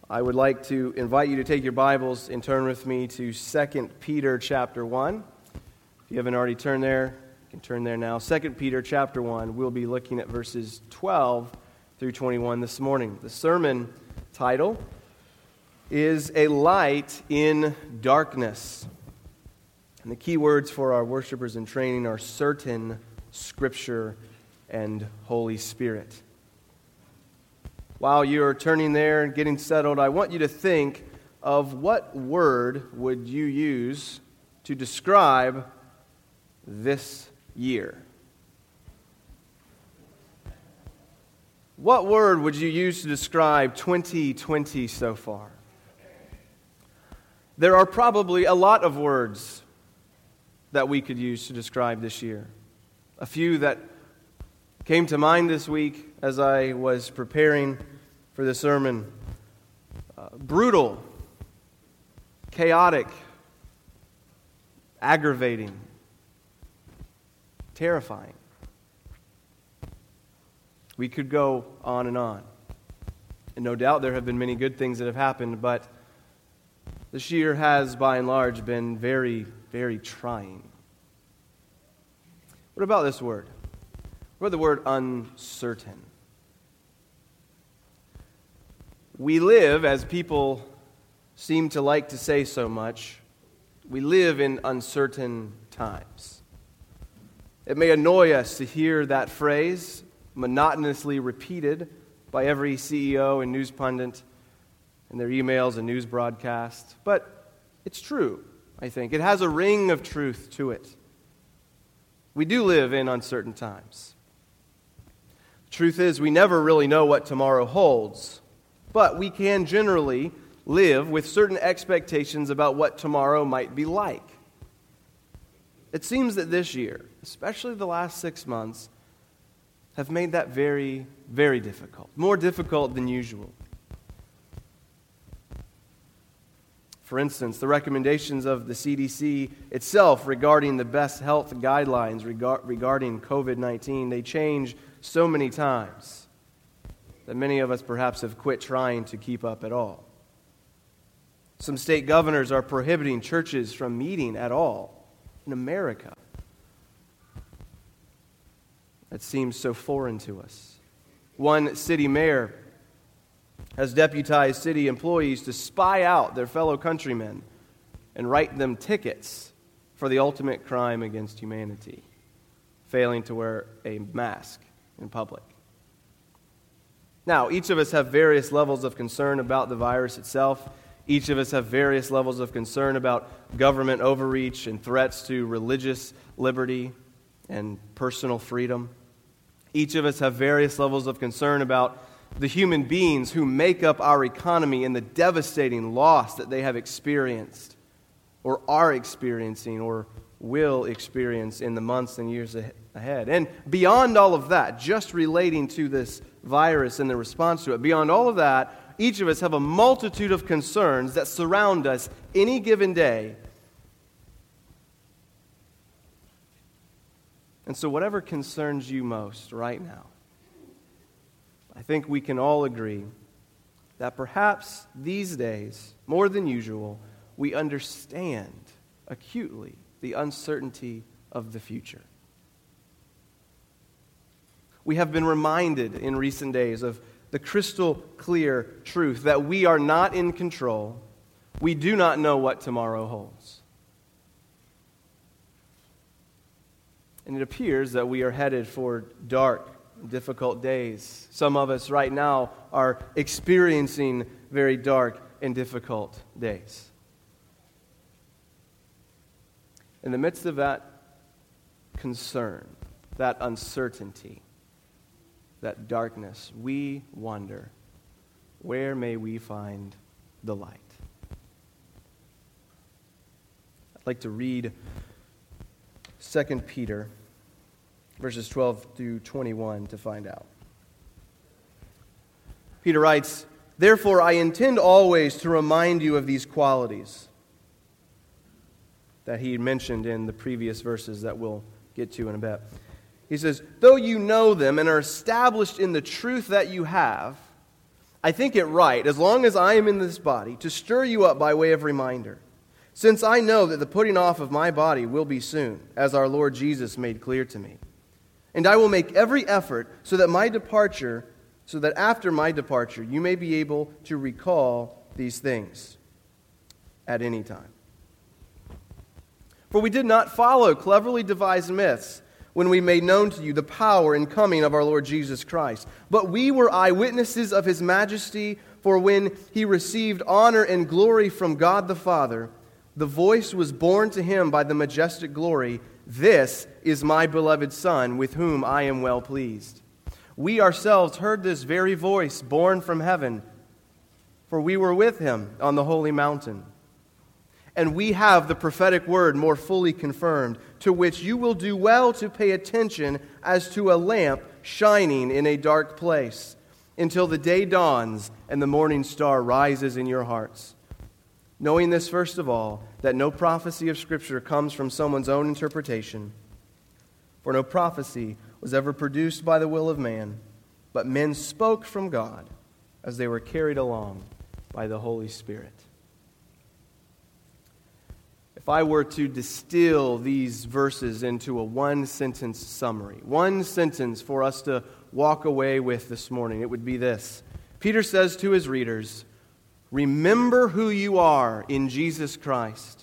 I would like to invite you to take your Bibles and turn with me to 2 Peter chapter 1. If you haven't already turned there, you can turn there now. 2 Peter chapter 1, we'll be looking at verses 12 through 21 this morning. The sermon title is A Light in Darkness. And the key words for our worshipers in training are certain, Scripture, and Holy Spirit. While you're turning there and getting settled, I want you to think of what word would you use to describe this year? What word would you use to describe 2020 so far? There are probably a lot of words that we could use to describe this year. A few that came to mind this week as I was preparing for the sermon. Brutal, chaotic, aggravating, terrifying. We could go on and on. And no doubt there have been many good things that have happened, but this year has, by and large, been very, very trying. What about this word? What about the word uncertain? We live, as people seem to like to say so much, we live in uncertain times. It may annoy us to hear that phrase monotonously repeated by every CEO and news pundit in their emails and news broadcasts, but it's true, I think. It has a ring of truth to it. We do live in uncertain times. The truth is, we never really know what tomorrow holds, but we can generally live with certain expectations about what tomorrow might be like. It seems that this year, especially the last 6 months, have made that very, very difficult, more difficult than usual. For instance, the recommendations of the CDC itself regarding the best health guidelines regarding COVID-19, they change so many times that many of us perhaps have quit trying to keep up at all. Some state governors are prohibiting churches from meeting at all in America. That seems so foreign to us. One city mayor has deputized city employees to spy out their fellow countrymen and write them tickets for the ultimate crime against humanity, failing to wear a mask in public. Now, each of us have various levels of concern about the virus itself. Each of us have various levels of concern about government overreach and threats to religious liberty and personal freedom. Each of us have various levels of concern about the human beings who make up our economy and the devastating loss that they have experienced or are experiencing or will experience in the months and years ahead. And beyond all of that, just relating to this virus and the response to it, beyond all of that, each of us have a multitude of concerns that surround us any given day. And so whatever concerns you most right now, I think we can all agree that perhaps these days, more than usual, we understand acutely the uncertainty of the future. We have been reminded in recent days of the crystal clear truth that we are not in control. We do not know what tomorrow holds. And it appears that we are headed for dark, difficult days. Some of us right now are experiencing very dark and difficult days. In the midst of that concern, that uncertainty, that darkness, we wonder, where may we find the light? I'd like to read 2 Peter verses 12 through 21 to find out. Peter writes, "Therefore I intend always to remind you of these qualities," that he mentioned in the previous verses that we'll get to in a bit. He says, "Though you know them and are established in the truth that you have, I think it right, as long as I am in this body, to stir you up by way of reminder, since I know that the putting off of my body will be soon, as our Lord Jesus made clear to me. And I will make every effort so that after my departure you may be able to recall these things at any time. For we did not follow cleverly devised myths when we made known to you the power and coming of our Lord Jesus Christ. But we were eyewitnesses of his majesty, for when he received honor and glory from God the Father, the voice was borne to him by the majestic glory, "This is my beloved Son, with whom I am well pleased." We ourselves heard this very voice borne from heaven, for we were with him on the holy mountain. And we have the prophetic word more fully confirmed, to which you will do well to pay attention as to a lamp shining in a dark place, until the day dawns and the morning star rises in your hearts. Knowing this, first of all, that no prophecy of Scripture comes from someone's own interpretation. For no prophecy was ever produced by the will of man, but men spoke from God as they were carried along by the Holy Spirit. If I were to distill these verses into a one-sentence summary, one sentence for us to walk away with this morning, it would be this. Peter says to his readers, remember who you are in Jesus Christ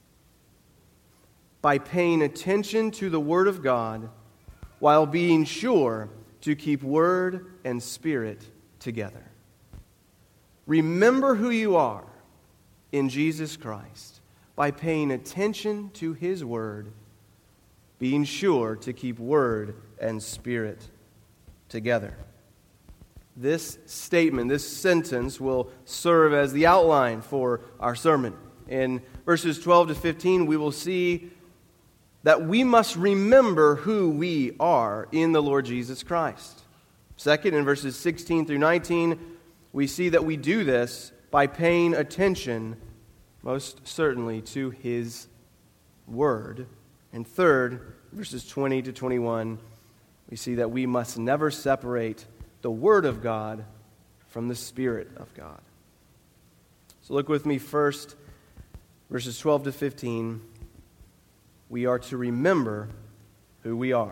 by paying attention to the Word of God while being sure to keep Word and Spirit together. Remember who you are in Jesus Christ by paying attention to His Word, being sure to keep Word and Spirit together. This statement, this sentence, will serve as the outline for our sermon. In verses 12 to 15, we will see that we must remember who we are in the Lord Jesus Christ. Second, in verses 16 through 19, we see that we do this by paying attention, most certainly, to His Word. And third, verses 20 to 21, we see that we must never separate the Word of God from the Spirit of God. So look with me first, verses 12 to 15. We are to remember who we are.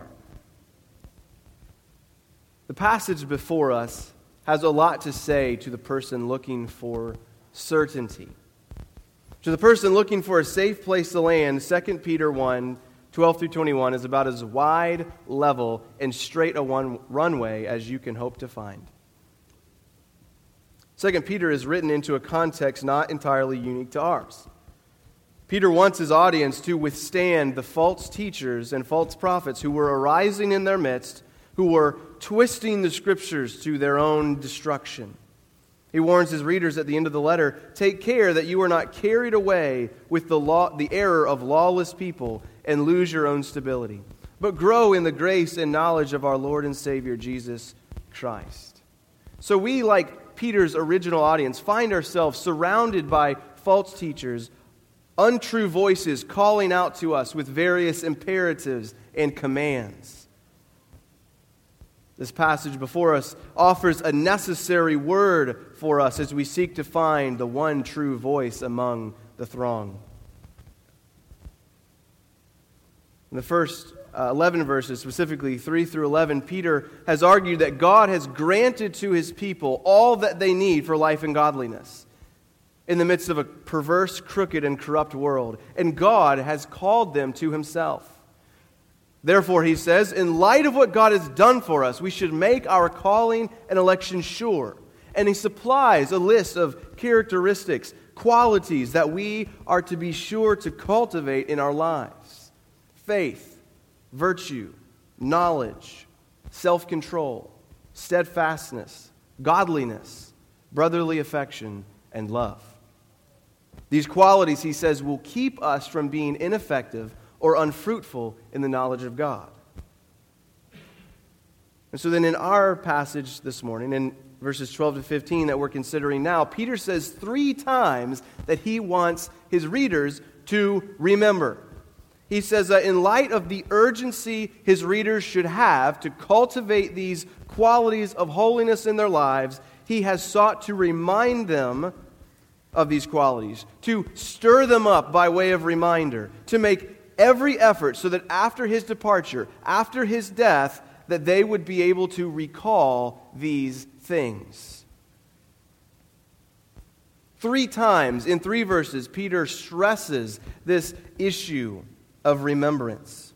The passage before us has a lot to say to the person looking for certainty. To the person looking for a safe place to land, 2 Peter 1, 12 through 21 is about as wide, level, and straight a runway as you can hope to find. 2 Peter is written into a context not entirely unique to ours. Peter wants his audience to withstand the false teachers and false prophets who were arising in their midst, who were twisting the Scriptures to their own destruction. He warns his readers at the end of the letter, take care that you are not carried away with the error of lawless people and lose your own stability, but grow in the grace and knowledge of our Lord and Savior, Jesus Christ. So we, like Peter's original audience, find ourselves surrounded by false teachers, untrue voices calling out to us with various imperatives and commands. This passage before us offers a necessary word for us as we seek to find the one true voice among the throng. In the first 11 verses, specifically 3 through 11, Peter has argued that God has granted to His people all that they need for life and godliness in the midst of a perverse, crooked, and corrupt world. And God has called them to Himself. Therefore, he says, in light of what God has done for us, we should make our calling and election sure. And he supplies a list of characteristics, qualities that we are to be sure to cultivate in our lives. Faith, virtue, knowledge, self-control, steadfastness, godliness, brotherly affection, and love. These qualities, he says, will keep us from being ineffective or unfruitful in the knowledge of God. And so then in our passage this morning, in verses 12 to 15 that we're considering now, Peter says 3 times that he wants his readers to remember. He says that in light of the urgency his readers should have to cultivate these qualities of holiness in their lives, he has sought to remind them of these qualities, to stir them up by way of reminder, to make every effort so that after his departure, after his death, that they would be able to recall these things. 3 times in 3 verses, Peter stresses this issue of remembrance.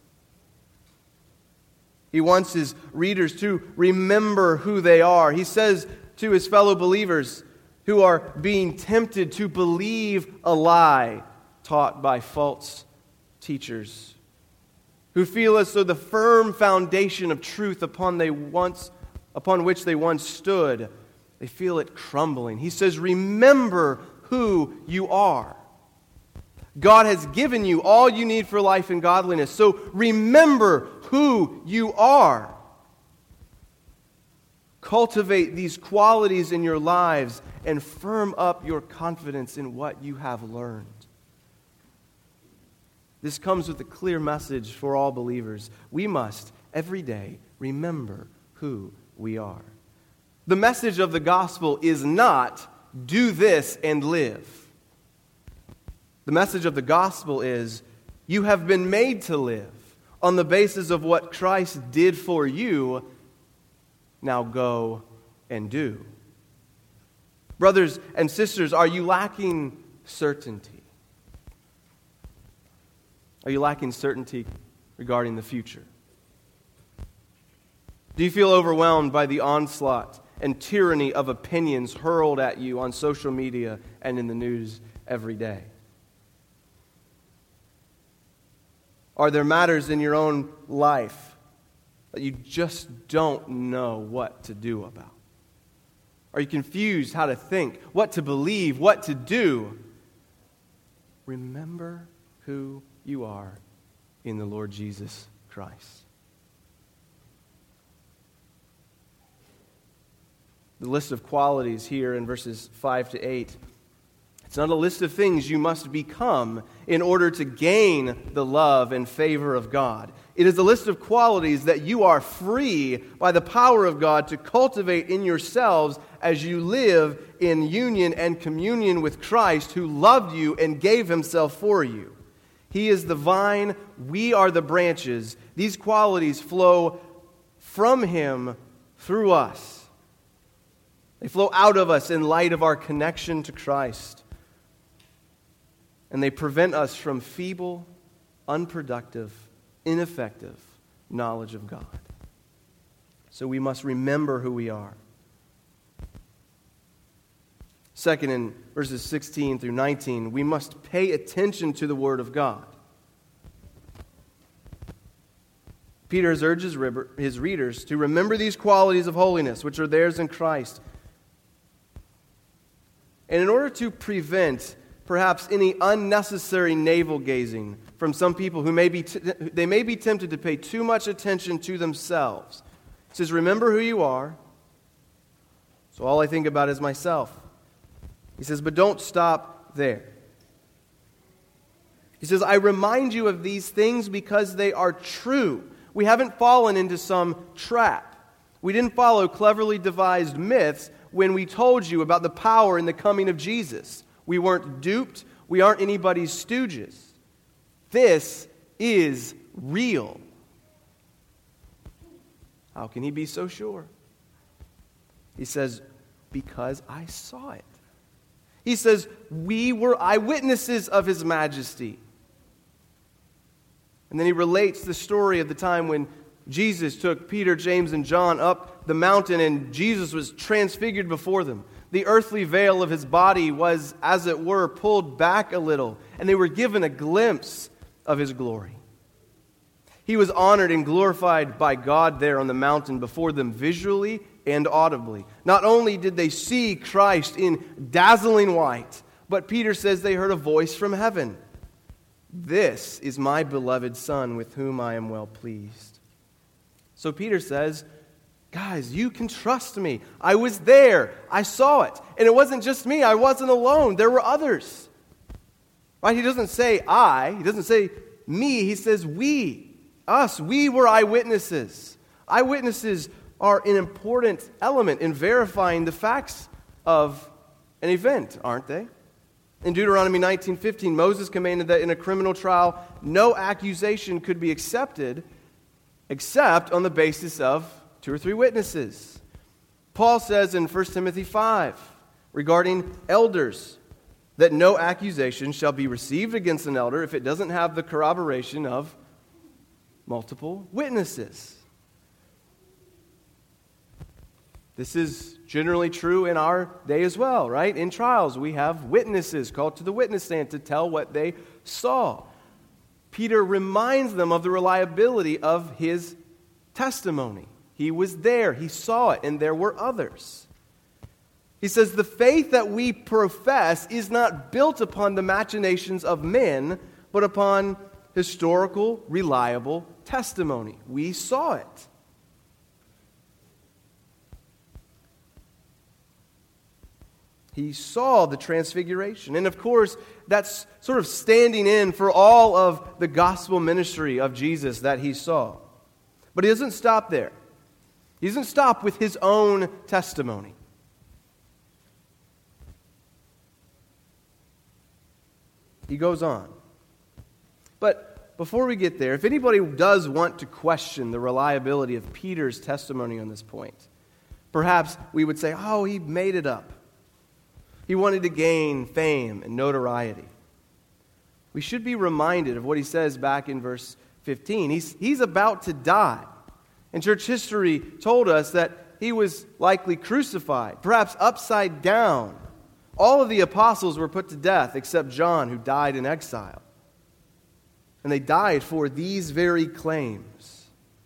He wants his readers to remember who they are. He says to his fellow believers who are being tempted to believe a lie taught by false teachers, who feel as though the firm foundation of truth upon which they once stood, they feel it crumbling. He says, remember who you are. God has given you all you need for life and godliness, so remember who you are. Cultivate these qualities in your lives and firm up your confidence in what you have learned. This comes with a clear message for all believers. We must, every day, remember who we are. The message of the gospel is not, do this and live. The message of the gospel is, you have been made to live on the basis of what Christ did for you. Now go and do. Brothers and sisters, are you lacking certainty? Are you lacking certainty regarding the future? Do you feel overwhelmed by the onslaught and tyranny of opinions hurled at you on social media and in the news every day? Are there matters in your own life that you just don't know what to do about? Are you confused how to think, what to believe, what to do? Remember who you are in the Lord Jesus Christ. The list of qualities here in verses 5 to 8, it's not a list of things you must become in order to gain the love and favor of God. It is a list of qualities that you are free by the power of God to cultivate in yourselves as you live in union and communion with Christ, who loved you and gave himself for you. He is the vine, we are the branches. These qualities flow from him through us. They flow out of us in light of our connection to Christ. And they prevent us from feeble, unproductive, ineffective knowledge of God. So we must remember who we are. Second, in verses 16 through 19, we must pay attention to the Word of God. Peter has urged his readers to remember these qualities of holiness, which are theirs in Christ. And in order to prevent perhaps any unnecessary navel-gazing from some people who may be tempted to pay too much attention to themselves, he says, remember who you are. So all I think about is myself. He says, but don't stop there. He says, I remind you of these things because they are true. We haven't fallen into some trap. We didn't follow cleverly devised myths when we told you about the power in the coming of Jesus. We weren't duped. We aren't anybody's stooges. This is real. How can he be so sure? He says, because I saw it. He says, we were eyewitnesses of his majesty. And then he relates the story of the time when Jesus took Peter, James, and John up the mountain and Jesus was transfigured before them. The earthly veil of his body was, as it were, pulled back a little, and they were given a glimpse of his glory. He was honored and glorified by God there on the mountain before them visually and audibly. Not only did they see Christ in dazzling white, but Peter says they heard a voice from heaven. This is my beloved Son with whom I am well pleased. So Peter says, guys, you can trust me. I was there. I saw it. And it wasn't just me. I wasn't alone. There were others. Right? He doesn't say I. He doesn't say me. He says we. Us. We were eyewitnesses. Eyewitnesses are an important element in verifying the facts of an event, aren't they? In Deuteronomy 19:15, Moses commanded that in a criminal trial, no accusation could be accepted except on the basis of 2 or 3 witnesses. Paul says in 1 Timothy 5 regarding elders that no accusation shall be received against an elder if it doesn't have the corroboration of multiple witnesses. This is generally true in our day as well, right? In trials, we have witnesses called to the witness stand to tell what they saw. Peter reminds them of the reliability of his testimony. He was there, he saw it, and there were others. He says, the faith that we profess is not built upon the machinations of men, but upon historical, reliable testimony. We saw it. He saw the transfiguration. And of course, that's sort of standing in for all of the gospel ministry of Jesus that he saw. But he doesn't stop there. He doesn't stop with his own testimony. He goes on. But before we get there, if anybody does want to question the reliability of Peter's testimony on this point, perhaps we would say, oh, he made it up. He wanted to gain fame and notoriety. We should be reminded of what he says back in verse 15. He's about to die. And church history told us that he was likely crucified, perhaps upside down. All of the apostles were put to death except John, who died in exile. And they died for these very claims.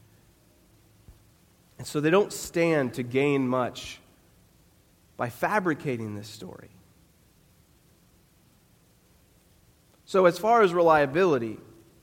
And so they don't stand to gain much by fabricating this story. So as far as reliability,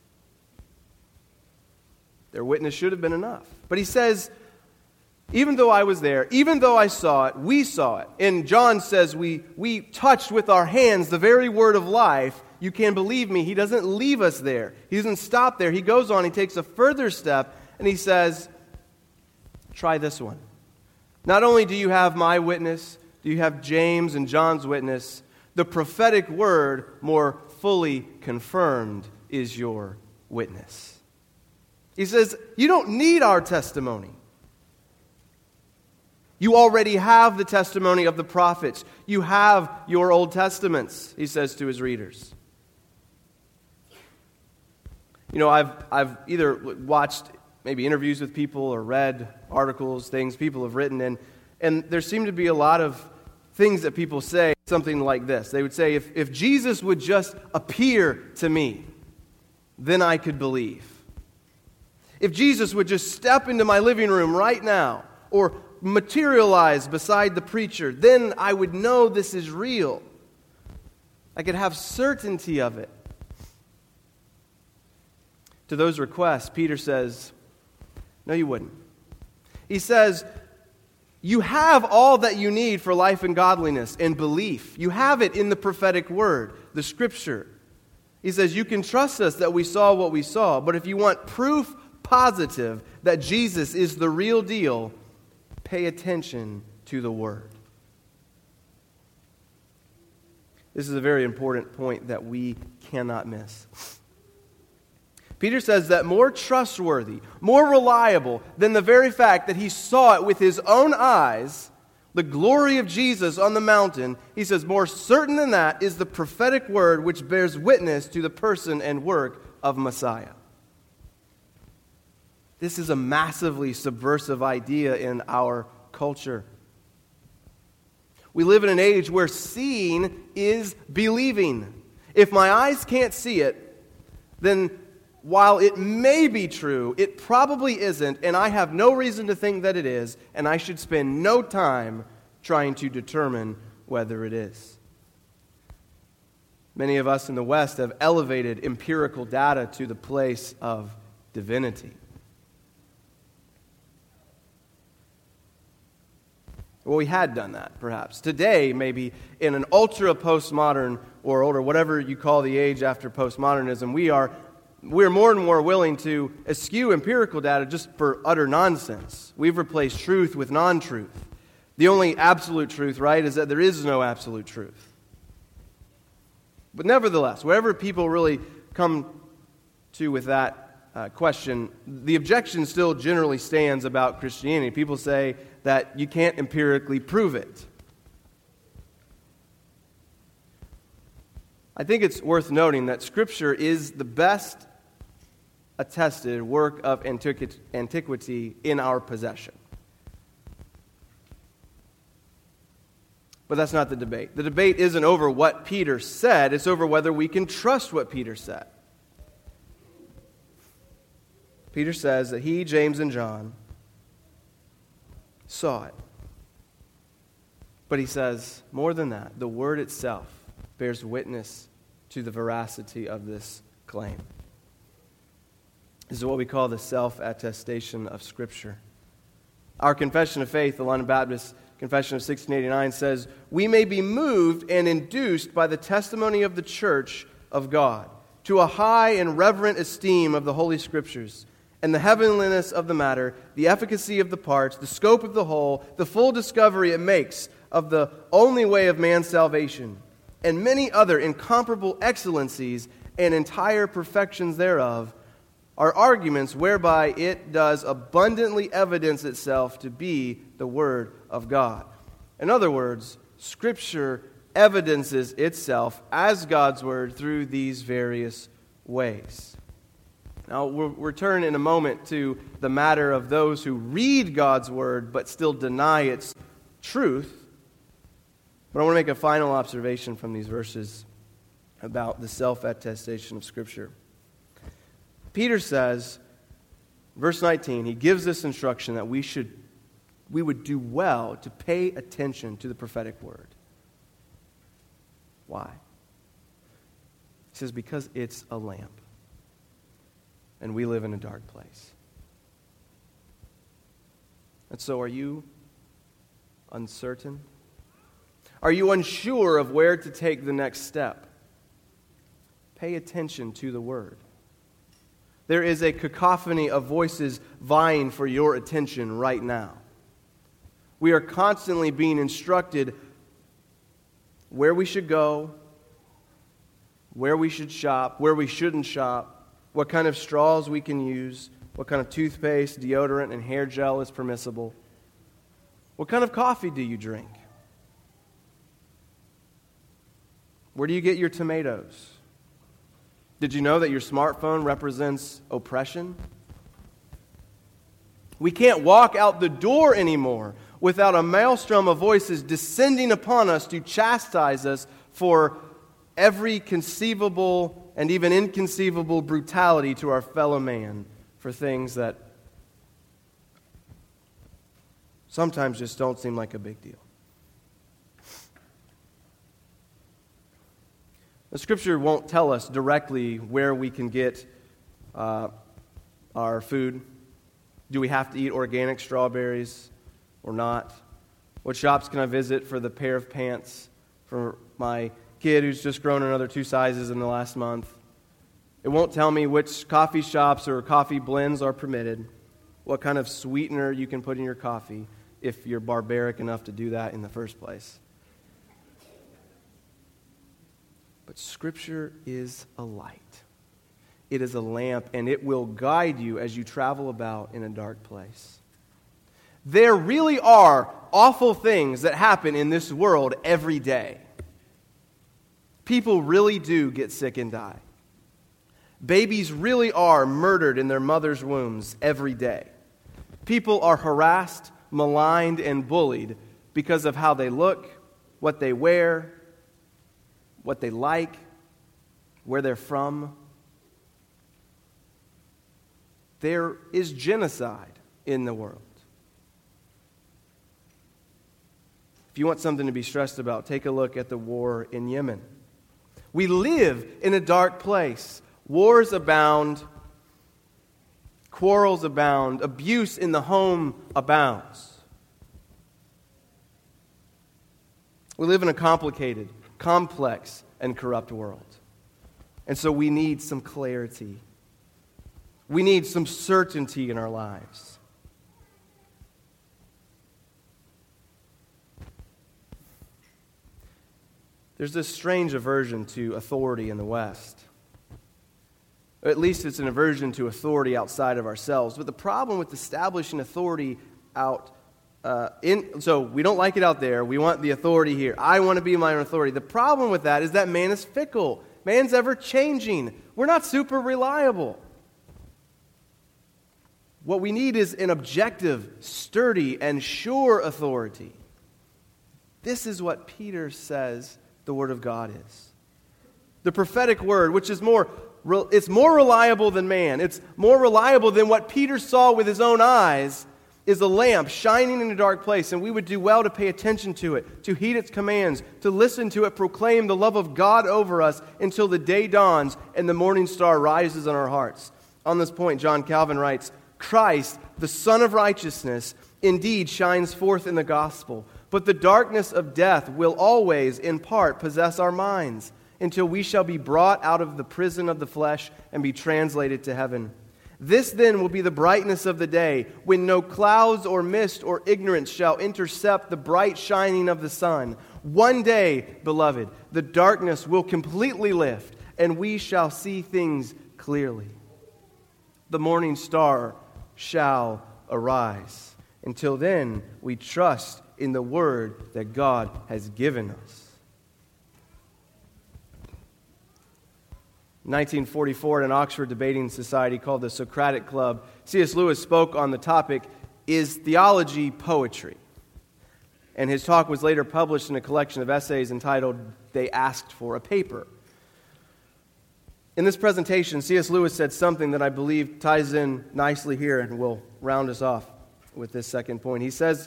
their witness should have been enough. But he says, even though I was there, even though I saw it, we saw it. And John says we touched with our hands the very word of life. You can believe me, he doesn't leave us there. He doesn't stop there. He goes on, he takes a further step, and he says, try this one. Not only do you have my witness, do you have James and John's witness, the prophetic word more fully confirmed is your witness. He says, you don't need our testimony. You already have the testimony of the prophets. You have your Old Testaments, he says to his readers. You know, I've either watched maybe interviews with people or read articles, things people have written, and there seem to be a lot of things that people say, something like this. They would say, if Jesus would just appear to me, then I could believe. If Jesus would just step into my living room right now, or materialize beside the preacher, then I would know this is real. I could have certainty of it. To those requests, Peter says, no, you wouldn't. He says, you have all that you need for life and godliness and belief. You have it in the prophetic word, the Scripture. He says, you can trust us that we saw what we saw, but if you want proof positive that Jesus is the real deal, pay attention to the Word. This is a very important point that we cannot miss. Peter says that more trustworthy, more reliable than the very fact that he saw it with his own eyes, the glory of Jesus on the mountain, he says more certain than that is the prophetic word which bears witness to the person and work of Messiah. This is a massively subversive idea in our culture. We live in an age where seeing is believing. If my eyes can't see it, then while it may be true, it probably isn't, and I have no reason to think that it is, and I should spend no time trying to determine whether it is. Many of us in the West have elevated empirical data to the place of divinity. Well, we had done that, perhaps. Today, maybe in an ultra-postmodern world, or whatever you call the age after postmodernism, we are we're more and more willing to eschew empirical data just for utter nonsense. We've replaced truth with non-truth. The only absolute truth, right, is that there is no absolute truth. But nevertheless, whatever people really come to with that question, the objection still generally stands about Christianity. People say that you can't empirically prove it. I think it's worth noting that Scripture is the best attested work of antiquity in our possession. But that's not the debate. The debate isn't over what Peter said, it's over whether we can trust what Peter said. Peter says that he, James, and John saw it. But he says, more than that, the Word itself bears witness to the veracity of this claim. This is what we call the self-attestation of Scripture. Our Confession of Faith, the London Baptist Confession of 1689, says, "We may be moved and induced by the testimony of the Church of God to a high and reverent esteem of the Holy Scriptures, and the heavenliness of the matter, the efficacy of the parts, the scope of the whole, the full discovery it makes of the only way of man's salvation, and many other incomparable excellencies and entire perfections thereof, are arguments whereby it does abundantly evidence itself to be the Word of God." In other words, Scripture evidences itself as God's Word through these various ways. Now, we'll return in a moment to the matter of those who read God's Word but still deny its truth. But I want to make a final observation from these verses about the self-attestation of Scripture. Peter says, verse 19, he gives this instruction that we would do well to pay attention to the prophetic word. Why? He says, because it's a lamp, and we live in a dark place. And so are you uncertain? Are you unsure of where to take the next step? Pay attention to the word. There is a cacophony of voices vying for your attention right now. We are constantly being instructed where we should go, where we should shop, where we shouldn't shop, what kind of straws we can use, what kind of toothpaste, deodorant, and hair gel is permissible. What kind of coffee do you drink? Where do you get your tomatoes? Did you know that your smartphone represents oppression? We can't walk out the door anymore without a maelstrom of voices descending upon us to chastise us for every conceivable and even inconceivable brutality to our fellow man for things that sometimes just don't seem like a big deal. The Scripture won't tell us directly where we can get our food. Do we have to eat organic strawberries or not? What shops can I visit for the pair of pants for my kid who's just grown another 2 sizes in the last month? It won't tell me which coffee shops or coffee blends are permitted, what kind of sweetener you can put in your coffee if you're barbaric enough to do that in the first place. But Scripture is a light. It is a lamp, and it will guide you as you travel about in a dark place. There really are awful things that happen in this world every day. People really do get sick and die. Babies really are murdered in their mother's wombs every day. People are harassed, maligned, and bullied because of how they look, what they wear, what they like, where they're from. There is genocide in the world. If you want something to be stressed about, take a look at the war in Yemen. We live in a dark place. Wars abound, quarrels abound, abuse in the home abounds. We live in a complicated, complex, and corrupt world. And so we need some clarity We need some certainty in our lives. There's this strange aversion to authority in the West. Or at least it's an aversion to authority outside of ourselves. But the problem with establishing authority so we don't like it out there. We want the authority here. I want to be my own authority. The problem with that is that man is fickle. Man's ever changing. We're not super reliable. What we need is an objective, sturdy, and sure authority. This is what Peter says the Word of God is. The prophetic word, which is it's more reliable than man. It's more reliable than what Peter saw with his own eyes, is a lamp shining in a dark place, and we would do well to pay attention to it, to heed its commands, to listen to it proclaim the love of God over us until the day dawns and the morning star rises in our hearts. On this point, John Calvin writes, Christ, the Son of Righteousness, indeed shines forth in the gospel, but the darkness of death will always, in part, possess our minds, until we shall be brought out of the prison of the flesh and be translated to heaven. This then will be the brightness of the day, when no clouds or mist or ignorance shall intercept the bright shining of the sun. One day, beloved, the darkness will completely lift, and we shall see things clearly. The morning star shall arise. Until then, we trust in the word that God has given us. 1944, at an Oxford debating society called the Socratic Club, C.S. Lewis spoke on the topic, Is Theology Poetry? And his talk was later published in a collection of essays entitled, They Asked for a Paper. In this presentation, C.S. Lewis said something that I believe ties in nicely here and will round us off with this second point. He says,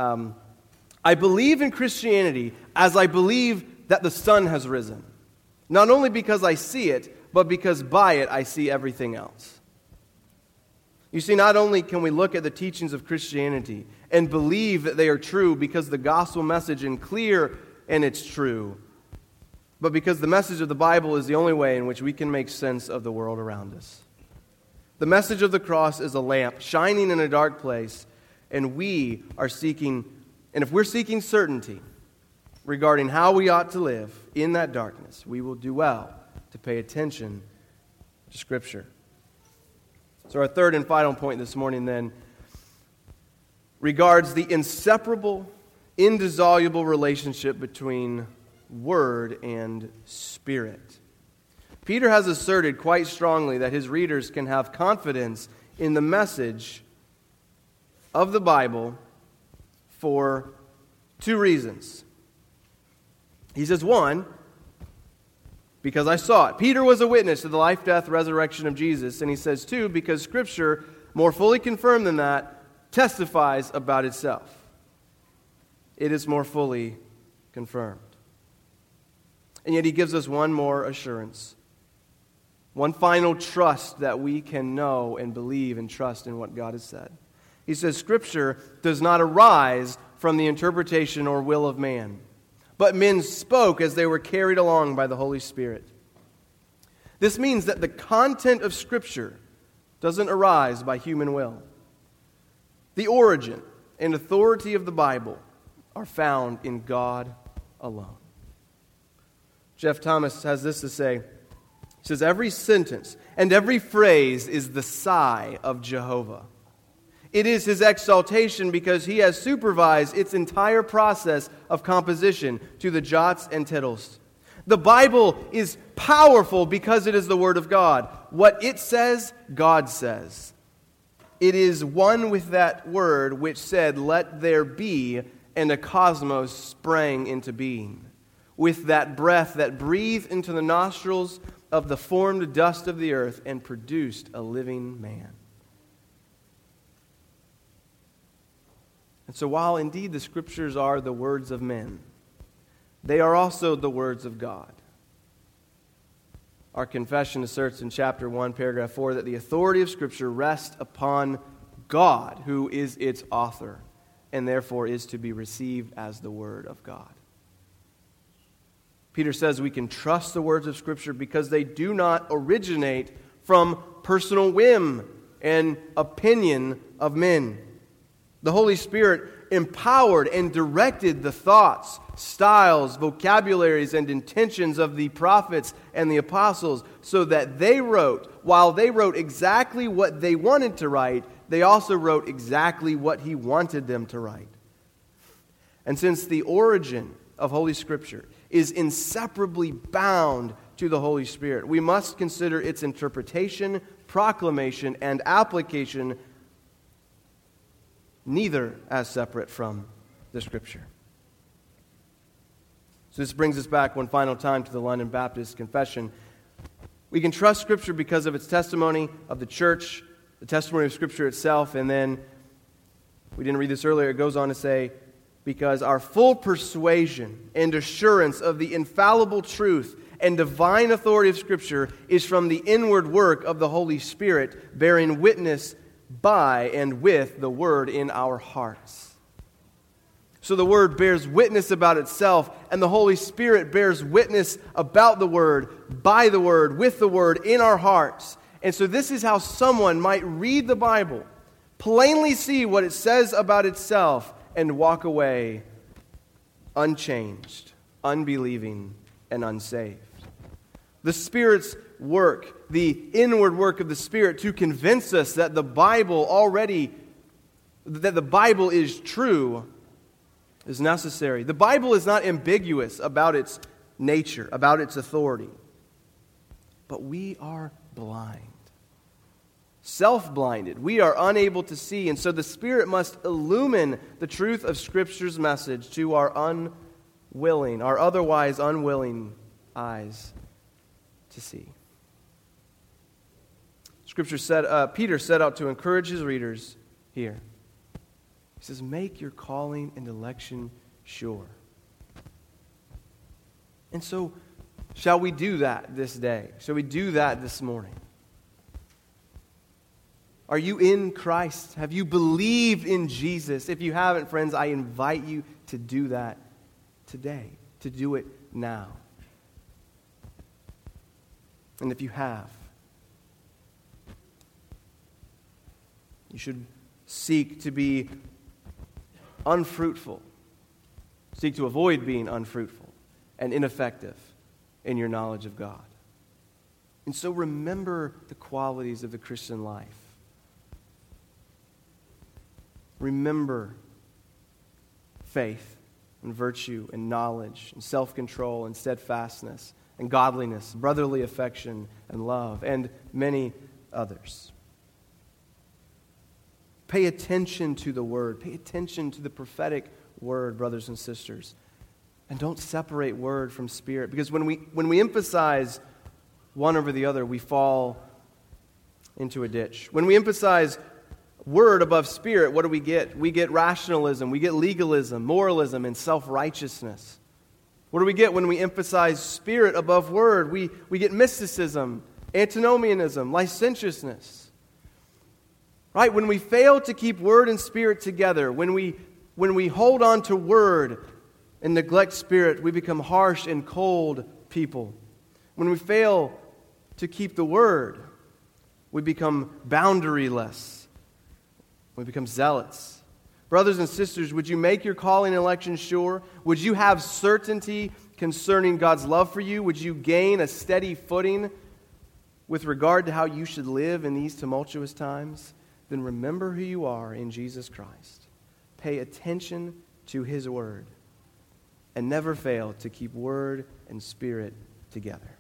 I believe in Christianity as I believe that the sun has risen, not only because I see it, but because by it I see everything else. You see, not only can we look at the teachings of Christianity and believe that they are true because the gospel message is clear and it's true, but because the message of the Bible is the only way in which we can make sense of the world around us. The message of the cross is a lamp shining in a dark place, and we are seeking, and if we're seeking certainty regarding how we ought to live in that darkness, we will do well to pay attention to Scripture. So our third and final point this morning then regards the inseparable, indissoluble relationship between Word and Spirit. Peter has asserted quite strongly that his readers can have confidence in the message of the Bible for two reasons. He says, one, because I saw it. Peter was a witness to the life, death, resurrection of Jesus. And he says, two, because Scripture, more fully confirmed than that, testifies about itself. It is more fully confirmed. And yet he gives us one more assurance, one final trust that we can know and believe and trust in what God has said. He says, Scripture does not arise from the interpretation or will of man, but men spoke as they were carried along by the Holy Spirit. This means that the content of Scripture doesn't arise by human will. The origin and authority of the Bible are found in God alone. Jeff Thomas has this to say. He says, every sentence and every phrase is the sigh of Jehovah. It is his exaltation because he has supervised its entire process of composition to the jots and tittles. The Bible is powerful because it is the Word of God. What it says, God says. It is one with that Word which said, let there be, and a cosmos sprang into being. With that breath that breathed into the nostrils of the formed dust of the earth and produced a living man. And so while indeed the Scriptures are the words of men, they are also the words of God. Our confession asserts in chapter 1, paragraph 4, that the authority of Scripture rests upon God, who is its author, and therefore is to be received as the Word of God. Peter says we can trust the words of Scripture because they do not originate from personal whim and opinion of men. The Holy Spirit empowered and directed the thoughts, styles, vocabularies, and intentions of the prophets and the apostles so that while they wrote exactly what they wanted to write, they also wrote exactly what He wanted them to write. And since the origin of Holy Scripture is inseparably bound to the Holy Spirit, we must consider its interpretation, proclamation, and application neither as separate from the Scripture. So this brings us back one final time to the London Baptist Confession. We can trust Scripture because of its testimony of the church, the testimony of Scripture itself, and then, we didn't read this earlier, it goes on to say, because our full persuasion and assurance of the infallible truth and divine authority of Scripture is from the inward work of the Holy Spirit, bearing witness by and with the Word in our hearts. So the Word bears witness about itself, and the Holy Spirit bears witness about the Word, by the Word, with the Word in our hearts. And so this is how someone might read the Bible, plainly see what it says about itself, and walk away unchanged, unbelieving, and unsaved. The Spirit's work, the inward work of the Spirit to convince us that the Bible is true, is necessary. The Bible is not ambiguous about its nature, about its authority. But we are blind. Self-blinded. We are unable to see, and so the Spirit must illumine the truth of Scripture's message to our otherwise unwilling eyes to see. Peter set out to encourage his readers here. He says, make your calling and election sure. And so, shall we do that this day? Shall we do that this morning? Are you in Christ? Have you believed in Jesus? If you haven't, friends, I invite you to do that today, to do it now. And if you have, you should seek to be unfruitful, seek to avoid being unfruitful and ineffective in your knowledge of God. And so remember the qualities of the Christian life. Remember faith and virtue and knowledge and self-control and steadfastness and godliness, brotherly affection and love, and many others. Pay attention to the Word. Pay attention to the prophetic Word, brothers and sisters. And don't separate Word from Spirit. Because when we emphasize one over the other, we fall into a ditch. When we emphasize Word above Spirit, what do we get? We get rationalism, we get legalism, moralism, and self-righteousness. What do we get when we emphasize Spirit above Word? We get mysticism, antinomianism, licentiousness. Right? When we fail to keep Word and Spirit together, when we hold on to Word and neglect Spirit, we become harsh and cold people. When we fail to keep the Word, we become boundaryless. We become zealots. Brothers and sisters, would you make your calling and election sure? Would you have certainty concerning God's love for you? Would you gain a steady footing with regard to how you should live in these tumultuous times? Then remember who you are in Jesus Christ. Pay attention to His Word. And never fail to keep Word and Spirit together.